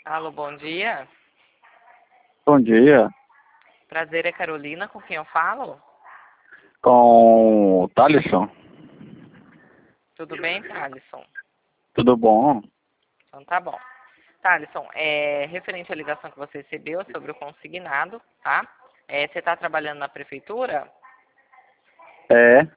Alô, bom dia. Bom dia, Prazer, é Carolina, com quem eu falo? com o Thalisson. Tudo bem, Thalisson? Tudo bom? Então tá bom. Thalisson, referente à ligação que você recebeu sobre o consignado, tá? Você está trabalhando na prefeitura? É,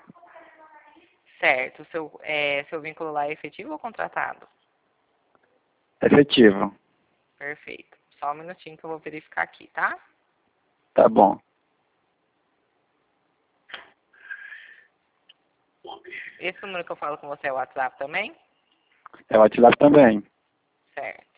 Certo. Seu vínculo lá é efetivo ou contratado? efetivo. Perfeito. Só um minutinho que eu vou verificar aqui, tá? Tá bom. Esse número que eu falo com você é o WhatsApp também? É o WhatsApp também. Certo.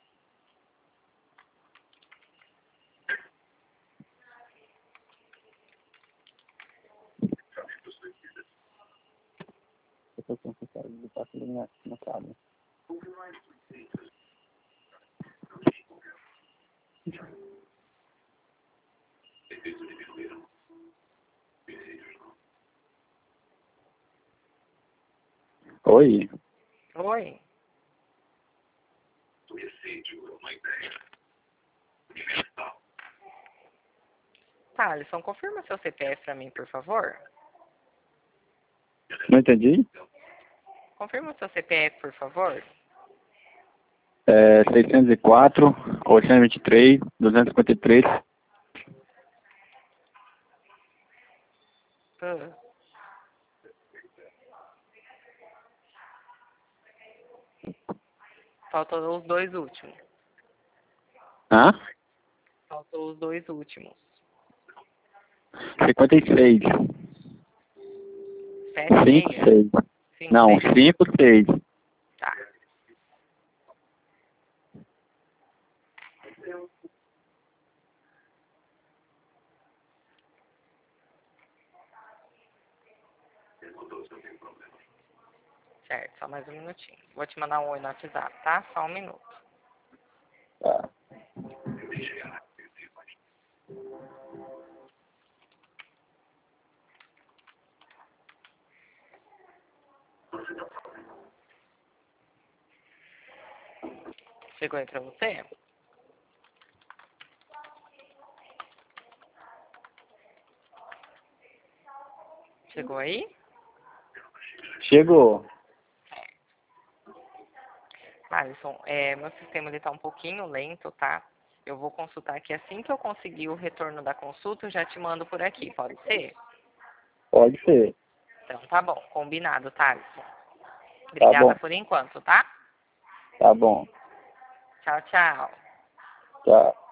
Oi, Oi. Thalisson, confirma seu CPF para mim, por favor. não entendi? Confirma seu CPF, por favor. É 604, 823, 253. Ah. Faltou os dois últimos. Hã? Faltou os dois últimos. 56. 76? 56. Não, 56? 56. Tá. Certo, só mais um minutinho. Vou te mandar um oi no WhatsApp, tá? Só um minuto. Tá. Chegou aí pra você? Chegou aí? Chegou. Alisson, meu sistema ele tá um pouquinho lento, tá? Eu vou consultar aqui assim que eu conseguir o retorno da consulta, eu já te mando por aqui, pode ser? Pode ser. Então tá bom, combinado, tá, Alisson? Tá Obrigada bom. por enquanto, tá? Tá bom. Tchau, tchau. Tchau.